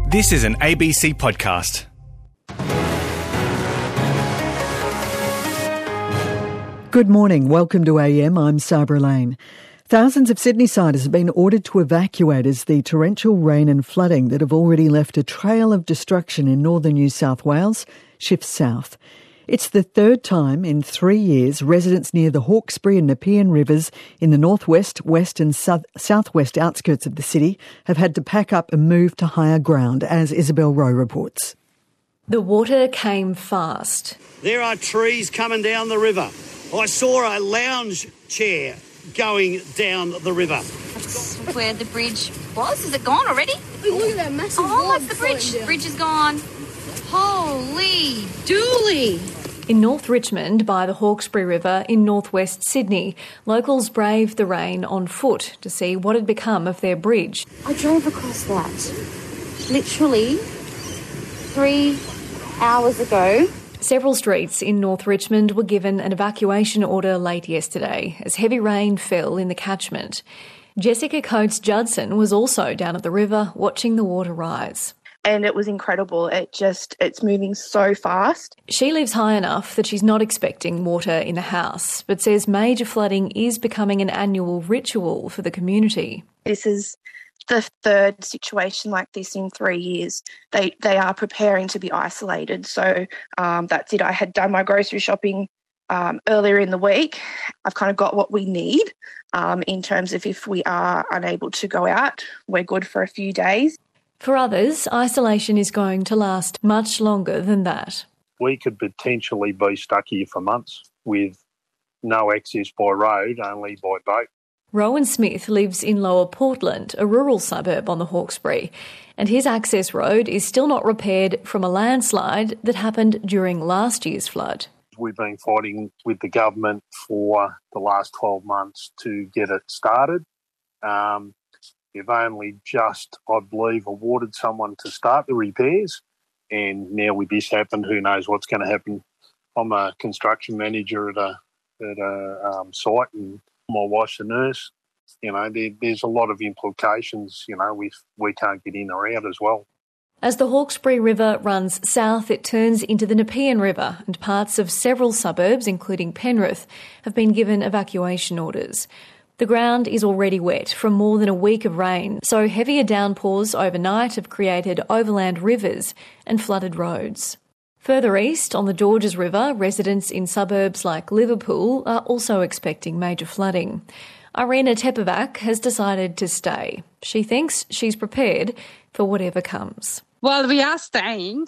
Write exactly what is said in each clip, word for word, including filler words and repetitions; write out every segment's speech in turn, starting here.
This is an A B C podcast. Good morning. Welcome to A M. I'm Sabra Lane. Thousands of Sydneysiders have been ordered to evacuate as the torrential rain and flooding that have already left a trail of destruction in northern New South Wales shifts south. It's the third time in three years residents near the Hawkesbury and Nepean rivers in the northwest, west and south, southwest outskirts of the city have had to pack up and move to higher ground, as Isabel Rowe reports. The water came fast. There are trees coming down the river. I saw a lounge chair going down the river. That's where the bridge was. Is it gone already? Oh, look at that massive Oh, log that's the bridge. floating down. Bridge is gone. Holy dooly. In North Richmond, by the Hawkesbury River in northwest Sydney, locals braved the rain on foot to see what had become of their bridge. I drove across that literally three hours ago. Several streets in North Richmond were given an evacuation order late yesterday as heavy rain fell in the catchment. Jessica Coates-Judson was also down at the river watching the water rise. And it was incredible. It just, it's moving so fast. She lives high enough that she's not expecting water in the house, but says major flooding is becoming an annual ritual for the community. This is the third situation like this in three years. They they are preparing to be isolated. So um, that's it. I had done my grocery shopping um, earlier in the week. I've kind of got what we need um, in terms of if we are unable to go out, we're good for a few days. For others, isolation is going to last much longer than that. We could potentially be stuck here for months with no access by road, only by boat. Rowan Smith lives in Lower Portland, a rural suburb on the Hawkesbury, and his access road is still not repaired from a landslide that happened during last year's flood. We've been fighting with the government for the last twelve months to get it started. Um, They've only just, I believe, awarded someone to start the repairs, and now with this happen, who knows what's going to happen. I'm a construction manager at a at a um, site, and my wife's a nurse. You know, there, there's a lot of implications. You know, if we can't get in or out as well. As the Hawkesbury River runs south, it turns into the Nepean River, and parts of several suburbs, including Penrith, have been given evacuation orders. The ground is already wet from more than a week of rain, so heavier downpours overnight have created overland rivers and flooded roads. Further east, on the Georges River, residents in suburbs like Liverpool are also expecting major flooding. Irina Tepovac has decided to stay. She thinks she's prepared for whatever comes. Well, we are staying.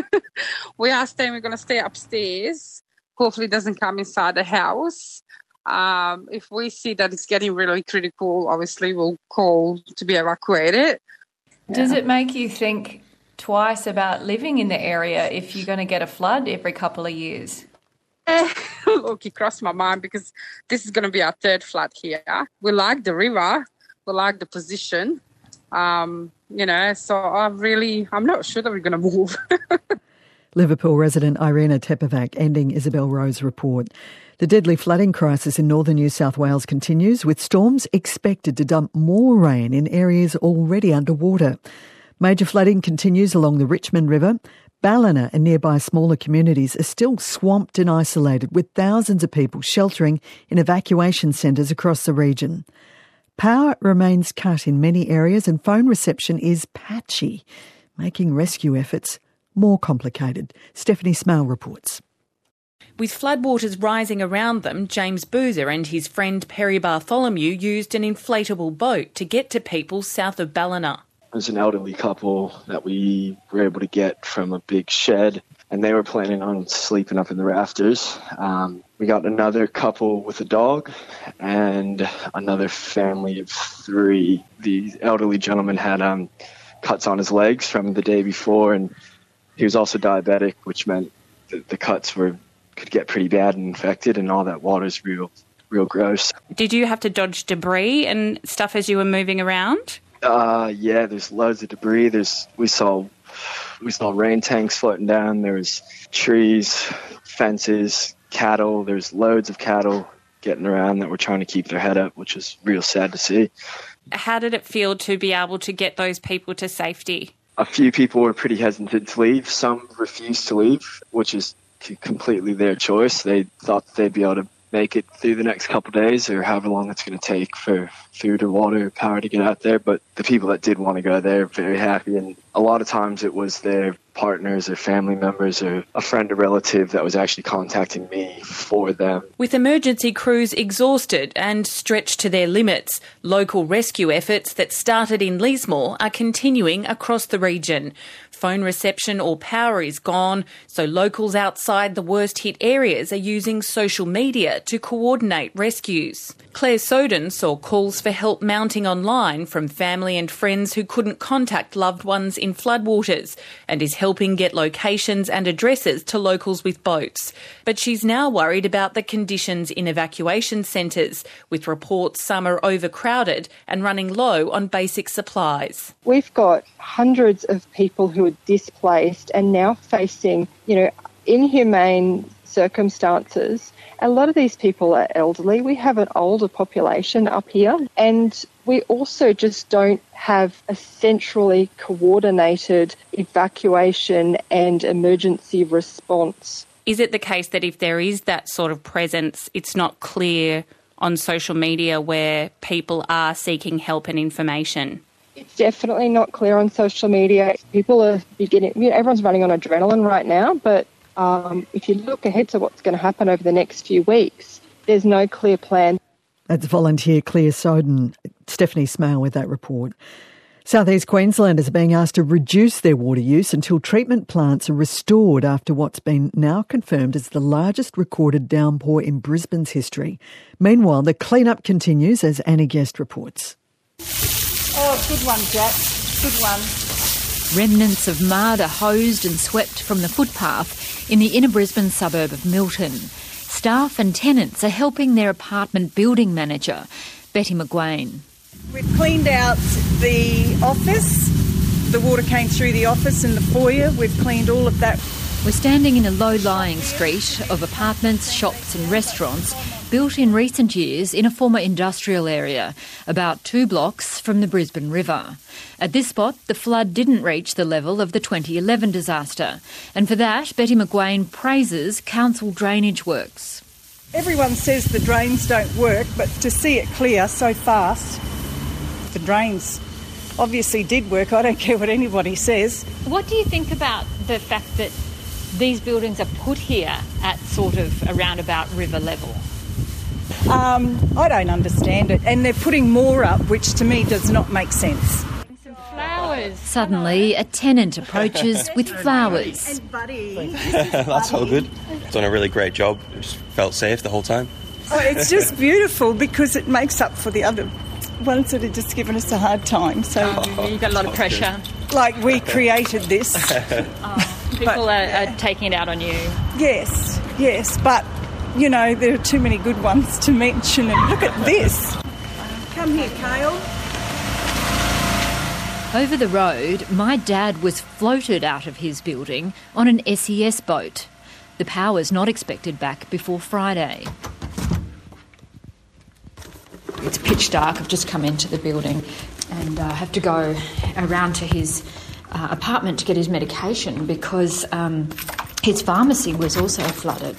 we are staying. We're going to stay upstairs. Hopefully it doesn't come inside the house. Um, if we see that it's getting really critical, obviously we'll call to be evacuated. Does yeah. it make you think twice about living in the area if you're going to get a flood every couple of years? Uh, look, it crossed my mind because this is going to be our third flood here. We like the river, we like the position, um, you know, so I really, I'm not sure that we're going to move. Liverpool resident Irina Tepovac ending Isabel Rowe's report. The deadly flooding crisis in northern New South Wales continues, with storms expected to dump more rain in areas already underwater. Major flooding continues along the Richmond River. Ballina and nearby smaller communities are still swamped and isolated, with thousands of people sheltering in evacuation centres across the region. Power remains cut in many areas and phone reception is patchy, making rescue efforts more complicated. Stephanie Smale reports. With floodwaters rising around them, James Boozer and his friend Perry Bartholomew used an inflatable boat to get to people south of Ballina. There's an elderly couple that we were able to get from a big shed, and they were planning on sleeping up in the rafters. Um, we got another couple with a dog and another family of three. The elderly gentleman had um, cuts on his legs from the day before, and he was also diabetic, which meant that the cuts were could get pretty bad and infected, and all that water's real, real gross. Did you have to dodge debris and stuff as you were moving around? Uh, yeah, there's loads of debris. There's we saw we saw rain tanks floating down. There was trees, fences, cattle. There's loads of cattle getting around that were trying to keep their head up, which is real sad to see. How did it feel to be able to get those people to safety? A few people were pretty hesitant to leave. Some refused to leave, which is completely their choice. They thought they'd be able to make it through the next couple of days or however long it's going to take for food or water or power to get out there. But the people that did want to go there are very happy. And a lot of times it was their partners or family members or a friend or relative that was actually contacting me for them. With emergency crews exhausted and stretched to their limits, local rescue efforts that started in Lismore are continuing across the region. Phone reception or power is gone, so locals outside the worst-hit areas are using social media to coordinate rescues. Claire Soden saw calls for help mounting online from family and friends who couldn't contact loved ones in floodwaters and is helping get locations and addresses to locals with boats. But she's now worried about the conditions in evacuation centres, with reports some are overcrowded and running low on basic supplies. We've got hundreds of people who are displaced and now facing, you know, inhumane circumstances. A lot of these people are elderly. We have an older population up here, and we also just don't have a centrally coordinated evacuation and emergency response. Is it the case that if there is that sort of presence, it's not clear on social media where people are seeking help and information? It's definitely not clear on social media. People are beginning, you know, everyone's running on adrenaline right now, but um, if you look ahead to what's going to happen over the next few weeks, there's no clear plan. That's volunteer Claire Soden. Stephanie Smale with that report. South East Queenslanders are being asked to reduce their water use until treatment plants are restored after what's been now confirmed as the largest recorded downpour in Brisbane's history. Meanwhile, the clean-up continues, as Annie Guest reports. Oh, good one, Jack. Good one. Remnants of mud are hosed and swept from the footpath in the inner Brisbane suburb of Milton. Staff and tenants are helping their apartment building manager, Betty McGuane. We've cleaned out the office. The water came through the office and the foyer. We've cleaned all of that. We're standing in a low-lying street of apartments, shops and restaurants built in recent years in a former industrial area, about two blocks from the Brisbane River. At this spot, the flood didn't reach the level of the twenty eleven disaster, and for that, Betty McGuane praises council drainage works. Everyone says the drains don't work, but to see it clear so fast, the drains obviously did work. I don't care what anybody says. What do you think about the fact that these buildings are put here at sort of around about river level? Um, I don't understand it. And they're putting more up, which to me does not make sense. Flowers. Suddenly, a tenant approaches with flowers. And Buddy. That's all good. Done a really great job. Just felt safe the whole time. Oh, it's just beautiful because it makes up for the other ones that have just given us a hard time. So oh, you've got a lot of pressure. Like we created this. Oh, people but, are, are taking it out on you. Yes, yes, but you know there are too many good ones to mention. And look at this. Come here, Kale. Over the road, my dad was floated out of his building on an S E S boat. The power's not expected back before Friday. It's pitch dark. I've just come into the building and I uh, have to go around to his uh, apartment to get his medication because um, his pharmacy was also flooded.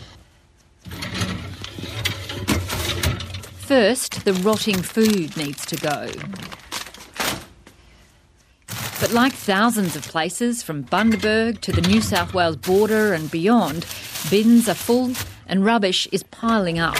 First, the rotting food needs to go. But like thousands of places from Bundaberg to the New South Wales border and beyond, bins are full and rubbish is piling up.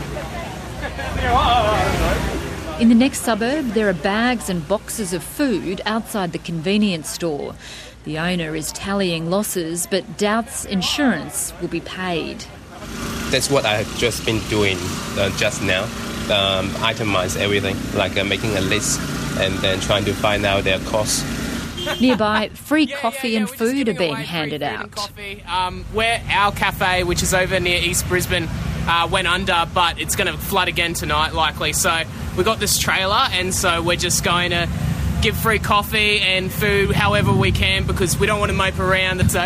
In the next suburb, there are bags and boxes of food outside the convenience store. The owner is tallying losses but doubts insurance will be paid. That's what I've just been doing uh, just now. Um, itemize everything, like uh, making a list and then trying to find out their costs. Nearby, free coffee yeah, yeah, yeah, and food are being handed out. Um, where our cafe, which is over near East Brisbane, uh, went under, but it's going to flood again tonight, likely. So we got this trailer, and so we're just going to give free coffee and food however we can because we don't want to mope around. So.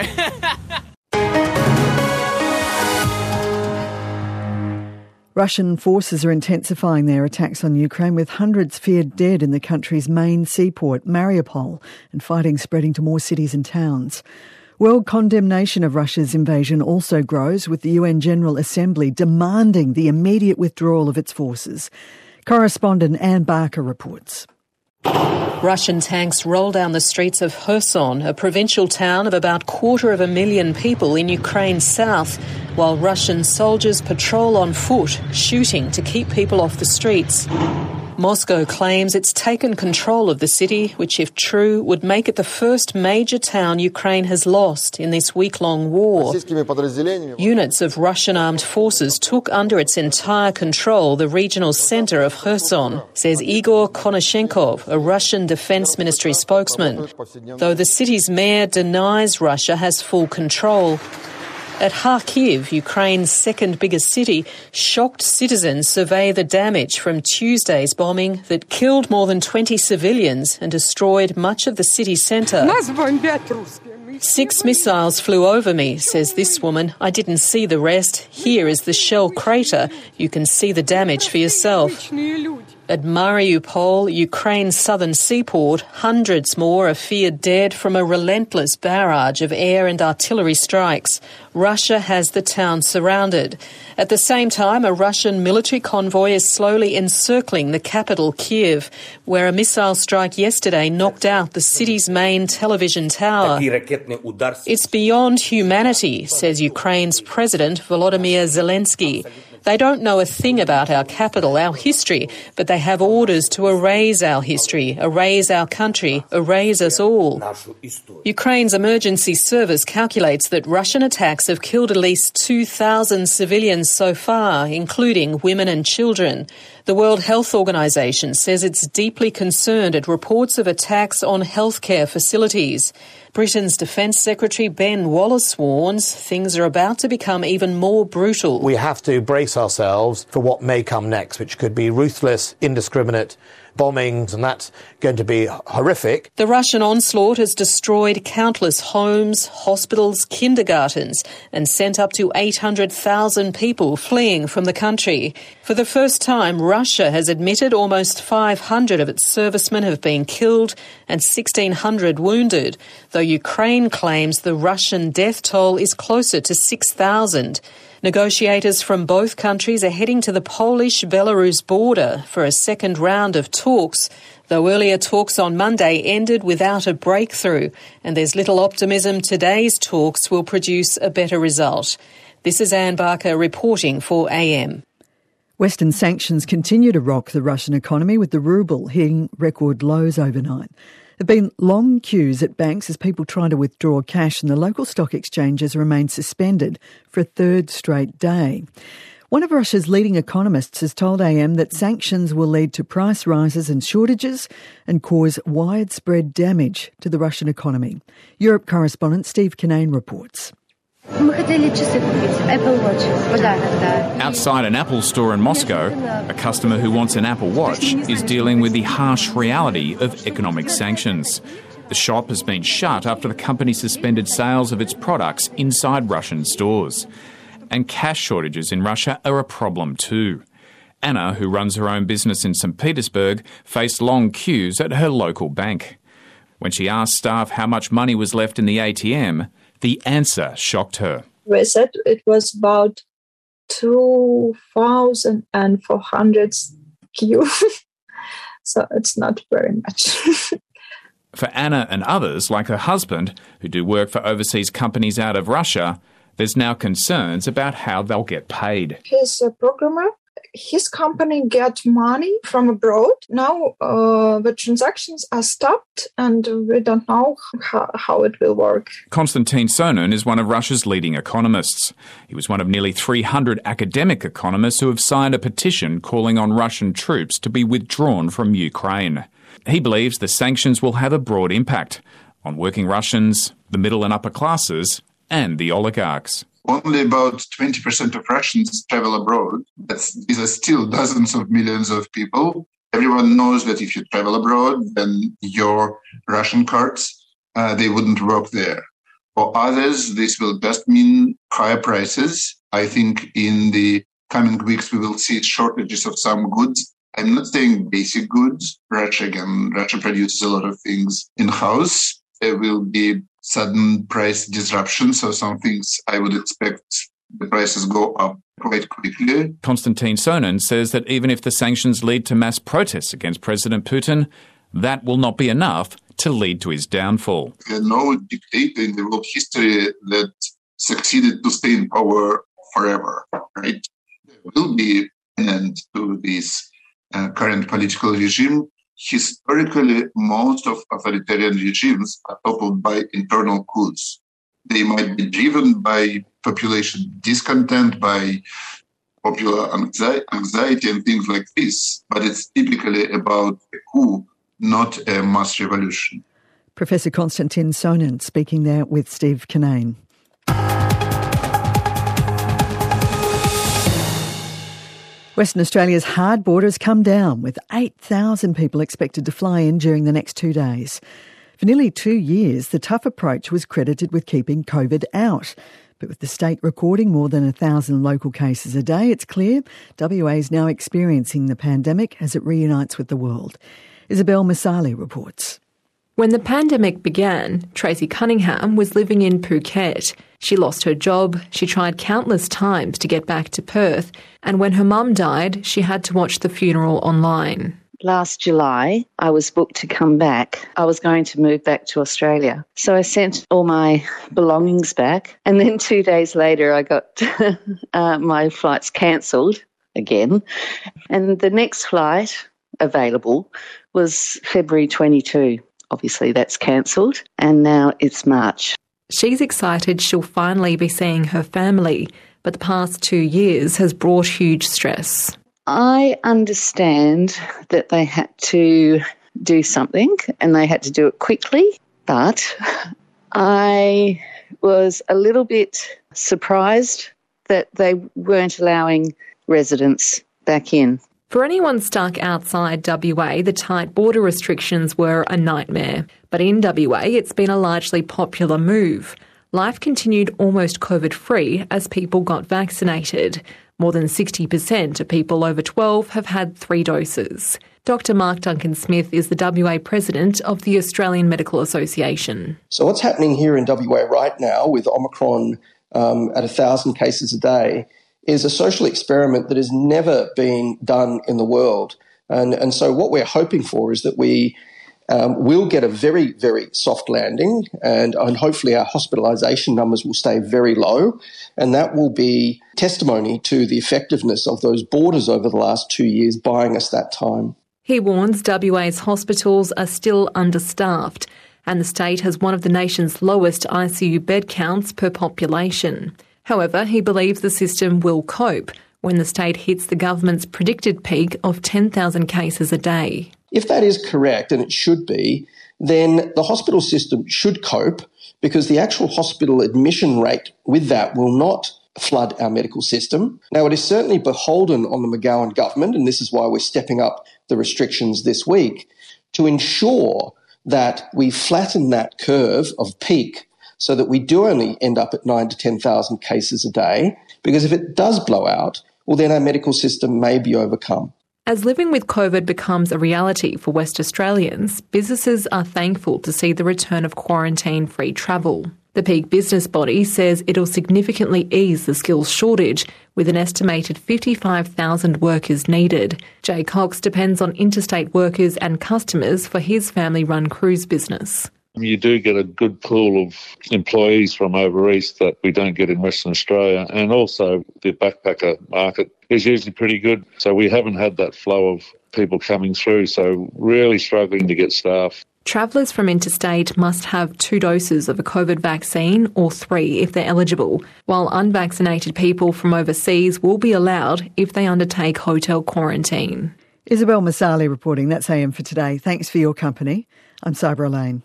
Russian forces are intensifying their attacks on Ukraine, with hundreds feared dead in the country's main seaport, Mariupol, and fighting spreading to more cities and towns. World condemnation of Russia's invasion also grows, with the U N General Assembly demanding the immediate withdrawal of its forces. Correspondent Anne Barker reports. Russian tanks roll down the streets of Kherson, a provincial town of about a quarter of a million people in Ukraine's south, while Russian soldiers patrol on foot, shooting to keep people off the streets. Moscow claims it's taken control of the city, which, if true, would make it the first major town Ukraine has lost in this week-long war. Units of Russian armed forces took under its entire control the regional centre of Kherson, says Igor Konashenkov, a Russian Defence Ministry spokesman, though the city's mayor denies Russia has full control. At Kharkiv, Ukraine's second biggest city, shocked citizens survey the damage from Tuesday's bombing that killed more than twenty civilians and destroyed much of the city centre. Six missiles flew over me, says this woman. I didn't see the rest. Here is the shell crater. You can see the damage for yourself. At Mariupol, Ukraine's southern seaport, hundreds more are feared dead from a relentless barrage of air and artillery strikes. Russia has the town surrounded. At the same time, a Russian military convoy is slowly encircling the capital, Kiev, where a missile strike yesterday knocked out the city's main television tower. It's beyond humanity, says Ukraine's President Volodymyr Zelensky. They don't know a thing about our capital, our history, but they have orders to erase our history, erase our country, erase us all. Ukraine's emergency service calculates that Russian attacks have killed at least two thousand civilians so far, including women and children. The World Health Organization says it's deeply concerned at reports of attacks on healthcare facilities. Britain's Defence Secretary Ben Wallace warns things are about to become even more brutal. We have to brace ourselves for what may come next, which could be ruthless, indiscriminate bombings, and that's going to be horrific. The Russian onslaught has destroyed countless homes, hospitals, kindergartens, and sent up to eight hundred thousand people fleeing from the country. For the first time, Russia has admitted almost five hundred of its servicemen have been killed and sixteen hundred wounded, though Ukraine claims the Russian death toll is closer to six thousand. Negotiators from both countries are heading to the Polish-Belarus border for a second round of talks, though earlier talks on Monday ended without a breakthrough, and there's little optimism today's talks will produce a better result. This is Anne Barker reporting for A M. Western sanctions continue to rock the Russian economy, with the ruble hitting record lows overnight. There have been long queues at banks as people try to withdraw cash, and the local stock exchanges remain suspended for a third straight day. One of Russia's leading economists has told A M that sanctions will lead to price rises and shortages and cause widespread damage to the Russian economy. Europe correspondent Steve Kinane reports. Outside an Apple store in Moscow, a customer who wants an Apple Watch is dealing with the harsh reality of economic sanctions. The shop has been shut after the company suspended sales of its products inside Russian stores. And cash shortages in Russia are a problem too. Anna, who runs her own business in Saint Petersburg, faced long queues at her local bank. When she asked staff how much money was left in the A T M, the answer shocked her. They said it was about two thousand four hundred Q. So it's not very much. For Anna and others, like her husband, who do work for overseas companies out of Russia, there's now concerns about how they'll get paid. He's a programmer. His company gets money from abroad. Now uh, the transactions are stopped and we don't know how, how it will work. Konstantin Sonin is one of Russia's leading economists. He was one of nearly three hundred academic economists who have signed a petition calling on Russian troops to be withdrawn from Ukraine. He believes the sanctions will have a broad impact on working Russians, the middle and upper classes, and the oligarchs. Only about twenty percent of Russians travel abroad. That's, these are still dozens of millions of people. Everyone knows that if you travel abroad, then your Russian cards, uh, they wouldn't work there. For others, this will just mean higher prices. I think in the coming weeks we will see shortages of some goods. I'm not saying basic goods. Russia, again, Russia produces a lot of things in-house. There will be sudden price disruption, so some things I would expect the prices go up quite quickly. Konstantin Sonin says that even if the sanctions lead to mass protests against President Putin, that will not be enough to lead to his downfall. There are no dictator in the world history that succeeded to stay in power forever, right? There will be an end to this uh, current political regime. Historically, most of authoritarian regimes are toppled by internal coups. They might be driven by population discontent, by popular anxiety and things like this, but it's typically about a coup, not a mass revolution. Professor Konstantin Sonin speaking there with Steve Kinane. Western Australia's hard borders come down, with eight thousand people expected to fly in during the next two days. For nearly two years, the tough approach was credited with keeping COVID out. But with the state recording more than one thousand local cases a day, it's clear W A is now experiencing the pandemic as it reunites with the world. Isabel Masali reports. When the pandemic began, Tracy Cunningham was living in Phuket. She lost her job, she tried countless times to get back to Perth, and when her mum died, she had to watch the funeral online. Last July, I was booked to come back. I was going to move back to Australia. So I sent all my belongings back, and then two days later I got uh, my flights cancelled again. And the next flight available was February twenty-second. Obviously that's cancelled, and now it's March. She's excited she'll finally be seeing her family, but the past two years has brought huge stress. I understand that they had to do something and they had to do it quickly, but I was a little bit surprised that they weren't allowing residents back in. For anyone stuck outside W A, the tight border restrictions were a nightmare. But in W A, it's been a largely popular move. Life continued almost COVID-free as people got vaccinated. More than sixty percent of people over twelve have had three doses. Doctor Mark Duncan-Smith is the W A president of the Australian Medical Association. So what's happening here in W A right now with Omicron um, at one thousand cases a day is a social experiment that has never been done in the world. And, and so what we're hoping for is that we um, will get a very, very soft landing, and, and hopefully our hospitalisation numbers will stay very low, and that will be testimony to the effectiveness of those borders over the last two years buying us that time. He warns W A's hospitals are still understaffed, and the state has one of the nation's lowest I C U bed counts per population. However, he believes the system will cope when the state hits the government's predicted peak of ten thousand cases a day. If that is correct, and it should be, then the hospital system should cope, because the actual hospital admission rate with that will not flood our medical system. Now, it is certainly beholden on the McGowan government, and this is why we're stepping up the restrictions this week, to ensure that we flatten that curve of peak so that we do only end up at nine to ten thousand cases a day, because if it does blow out, well, then our medical system may be overcome. As living with COVID becomes a reality for West Australians, businesses are thankful to see the return of quarantine-free travel. The Peak Business Body says it'll significantly ease the skills shortage, with an estimated fifty-five thousand workers needed. Jay Cox depends on interstate workers and customers for his family-run cruise business. You do get a good pool of employees from over east that we don't get in Western Australia, and also the backpacker market is usually pretty good. So we haven't had that flow of people coming through, so really struggling to get staff. Travellers from interstate must have two doses of a COVID vaccine, or three if they're eligible, while unvaccinated people from overseas will be allowed if they undertake hotel quarantine. Isabel Masali reporting. That's A M for today. Thanks for your company. I'm Sabra Lane.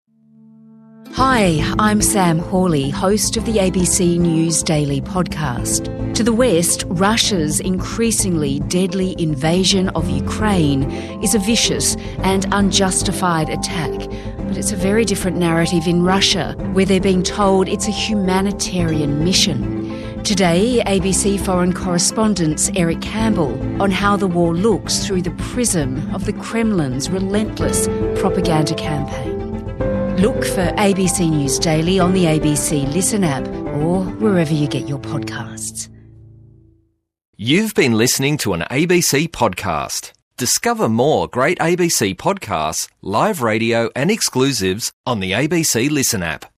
Hi, I'm Sam Hawley, host of the A B C News Daily podcast. To the west, Russia's increasingly deadly invasion of Ukraine is a vicious and unjustified attack. But it's a very different narrative in Russia, where they're being told it's a humanitarian mission. Today, A B C foreign correspondent Eric Campbell on how the war looks through the prism of the Kremlin's relentless propaganda campaign. Look for A B C News Daily on the A B C Listen app or wherever you get your podcasts. You've been listening to an A B C podcast. Discover more great A B C podcasts, live radio and exclusives on the A B C Listen app.